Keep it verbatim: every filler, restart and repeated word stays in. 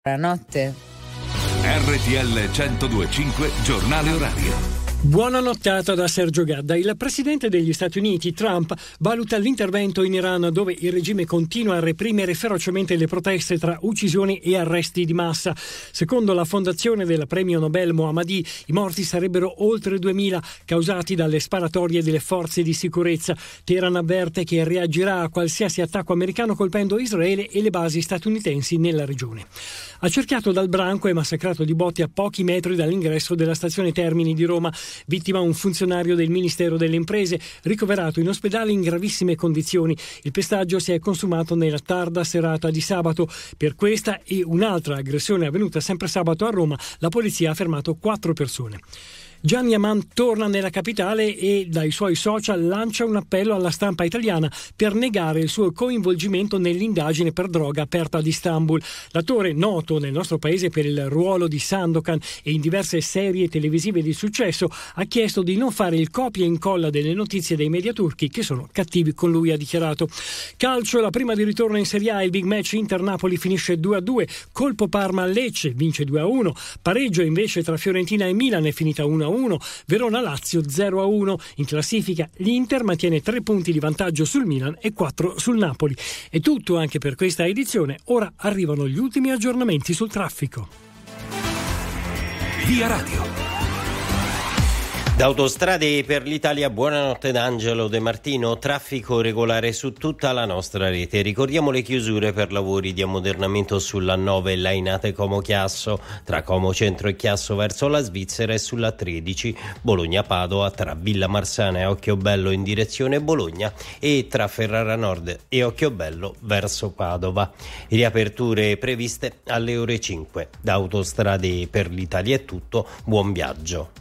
Buonanotte. R T L centodue e cinque Giornale Orario. Buona nottata da Sergio Gadda. Il presidente degli Stati Uniti, Trump, valuta l'intervento in Iran, dove il regime continua a reprimere ferocemente le proteste tra uccisioni e arresti di massa. Secondo la fondazione del premio Nobel Mohammadi, i morti sarebbero oltre duemila, causati dalle sparatorie delle forze di sicurezza. Teheran avverte che reagirà a qualsiasi attacco americano colpendo Israele e le basi statunitensi nella regione. Accerchiato dal branco e massacrato di botte a pochi metri dall'ingresso della stazione Termini di Roma. Vittima un funzionario del Ministero delle Imprese, ricoverato in ospedale in gravissime condizioni. Il pestaggio si è consumato nella tarda serata di sabato. Per questa e un'altra aggressione avvenuta sempre sabato a Roma, la polizia ha fermato quattro persone. Gianni Aman torna nella capitale e dai suoi social lancia un appello alla stampa italiana per negare il suo coinvolgimento nell'indagine per droga aperta ad Istanbul. L'attore, noto nel nostro paese per il ruolo di Sandokan e in diverse serie televisive di successo, ha chiesto di non fare il copia e incolla delle notizie dei media turchi che sono cattivi con lui, ha dichiarato. Calcio, la prima di ritorno in Serie A, il big match Inter-Napoli finisce due a due, colpo Parma-Lecce, vince due a uno, pareggio invece tra Fiorentina e Milan è finita uno a uno, Verona-Lazio zero a uno. In classifica l'Inter mantiene tre punti di vantaggio sul Milan e quattro sul Napoli. È tutto anche per questa edizione. Ora arrivano gli ultimi aggiornamenti sul traffico. Via Radio. Da Autostrade per l'Italia, buonanotte da Angelo De Martino. Traffico regolare su tutta la nostra rete. Ricordiamo le chiusure per lavori di ammodernamento sulla nove Lainate Como Chiasso, tra Como Centro e Chiasso verso la Svizzera, e sulla tredici Bologna Padova, tra Villa Marsana e Occhiobello in direzione Bologna, e tra Ferrara Nord e Occhiobello verso Padova. Riaperture previste alle ore cinque. Da Autostrade per l'Italia è tutto, buon viaggio.